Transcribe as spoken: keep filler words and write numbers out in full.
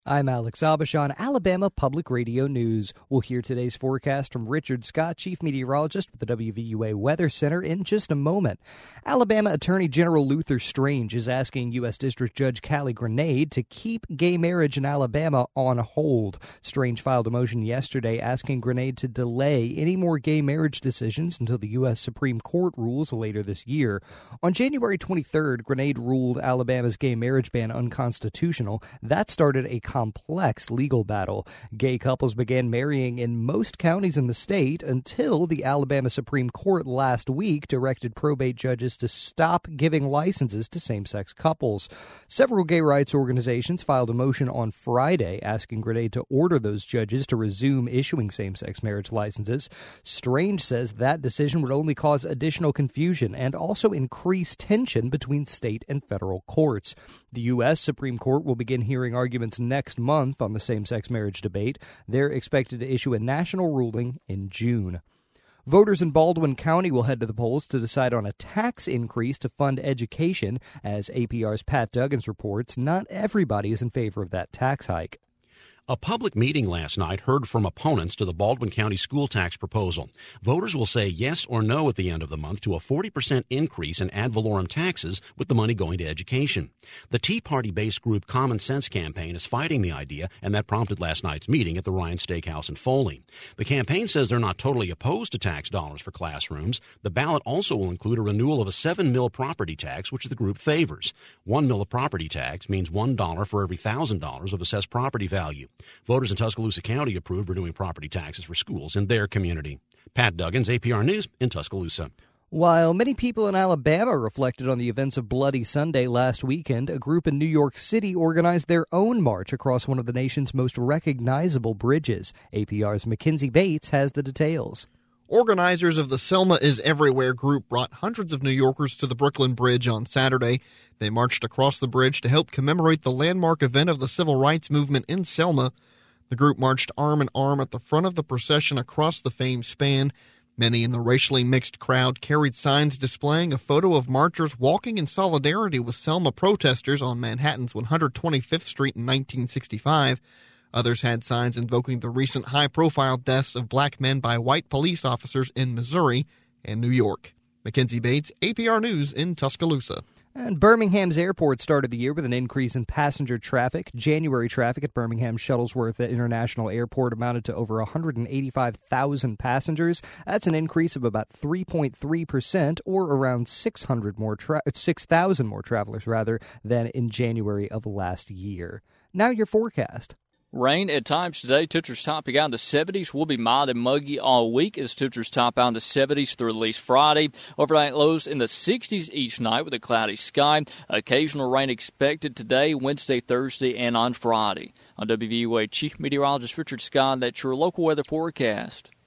I'm Alex Abashan, Alabama Public Radio News. We'll hear today's forecast from Richard Scott, Chief Meteorologist with the W V U A Weather Center, in just a moment. Alabama Attorney General Luther Strange is asking U S. District Judge Callie Grenade to keep gay marriage in Alabama on hold. Strange filed a motion yesterday asking Grenade to delay any more gay marriage decisions until the U S. Supreme Court rules later this year. On January twenty-third, Grenade ruled Alabama's gay marriage ban unconstitutional. That started a complex legal battle. Gay couples began marrying in most counties in the state until the Alabama Supreme Court last week directed probate judges to stop giving licenses to same-sex couples. Several gay rights organizations filed a motion on Friday asking Grenade to order those judges to resume issuing same-sex marriage licenses. Strange says that decision would only cause additional confusion and also increase tension between state and federal courts. The U S. Supreme Court will begin hearing arguments next Next month on the same-sex marriage debate. They're expected to issue a national ruling in June. Voters in Baldwin County will head to the polls to decide on a tax increase to fund education. As A P R's Pat Duggins reports, not everybody is in favor of that tax hike. A public meeting last night heard from opponents to the Baldwin County school tax proposal. Voters will say yes or no at the end of the month to a forty percent increase in ad valorem taxes, with the money going to education. The Tea Party-based group Common Sense Campaign is fighting the idea, and that prompted last night's meeting at the Ryan Steakhouse in Foley. The campaign says they're not totally opposed to tax dollars for classrooms. The ballot also will include a renewal of a seven mil property tax, which the group favors. One mil of property tax means one dollar for every one thousand dollars of assessed property value. Voters in Tuscaloosa County approved renewing property taxes for schools in their community. Pat Duggins, A P R News in Tuscaloosa. While many people in Alabama reflected on the events of Bloody Sunday last weekend, a group in New York City organized their own march across one of the nation's most recognizable bridges. A P R's Mackenzie Bates has the details. Organizers of the Selma is Everywhere group brought hundreds of New Yorkers to the Brooklyn Bridge on Saturday. They marched across the bridge to help commemorate the landmark event of the civil rights movement in Selma. The group marched arm in arm at the front of the procession across the famed span. Many in the racially mixed crowd carried signs displaying a photo of marchers walking in solidarity with Selma protesters on Manhattan's one hundred twenty-fifth Street in nineteen sixty-five. Others had signs invoking the recent high-profile deaths of black men by white police officers in Missouri and New York. Mackenzie Bates, A P R News in Tuscaloosa. And Birmingham's airport started the year with an increase in passenger traffic. January traffic at Birmingham Shuttlesworth International Airport amounted to over one hundred eighty-five thousand passengers. That's an increase of about three point three percent, or around six hundred more tra- six thousand more travelers rather than in January of last year. Now your forecast. Rain at times today. Temperatures topping out in the seventies. Will be mild and muggy all week as temperatures top out in the seventies through at least Friday. Overnight lows in the sixties each night with a cloudy sky. Occasional rain expected today, Wednesday, Thursday, and on Friday. On W V U A Chief Meteorologist Richard Scott, that's your local weather forecast.